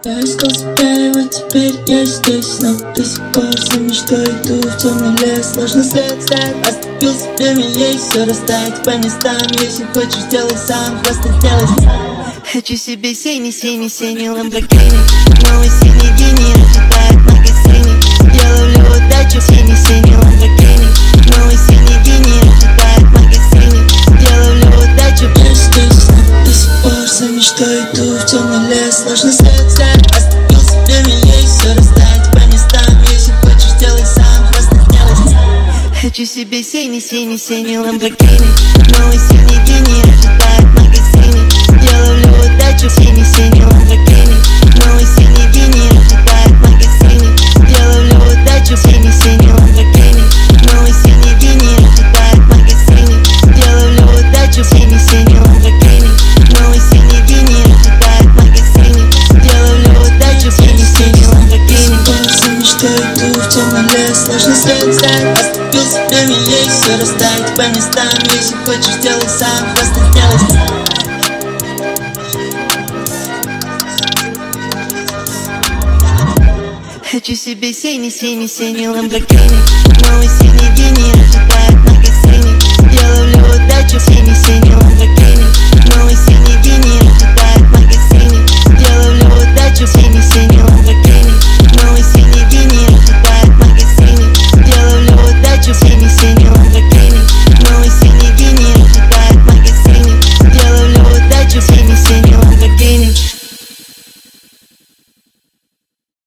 Я искал себя, и вот теперь я здесь, но до сих пор за мечтой иду в темный лес. Сложный след, оставил себе меня, все расставить по местам. Если хочешь, делай сам, просто сделай сам. Хочу себе синий ламборгини, новый синий гений ожидает в магазине. Я ловлю удачу, синий ламборгини, новый синий гений ожидает в магазине. Я ловлю удачу. Я здесь, но до сих пор за мечтой иду в темный лес. Сложный след, оставил себе меня, все расставить по местам. Если хочешь, делай сам, просто сделай сам. Хочу себе синий ламборгини, новый синий гений ожидает в магазине. Я ловлю удачу, синий ламборгини, новый синий гений ожидает в магазине. Я ловлю удачу, синий ламборгини, новый синий гений ожидает в магазине. Я ловлю удачу, синий ламборгини, новый синий гений ожидает в магазине. Я ловлю удачу, синий ламборгини. За мечтой иду в темный лес. Сложный след, оставил себе меня, все расставить по местам. Если хочешь, делай сам, просто сделай сам. Хочу себе синий ламборгини, новый синий гений ожидает.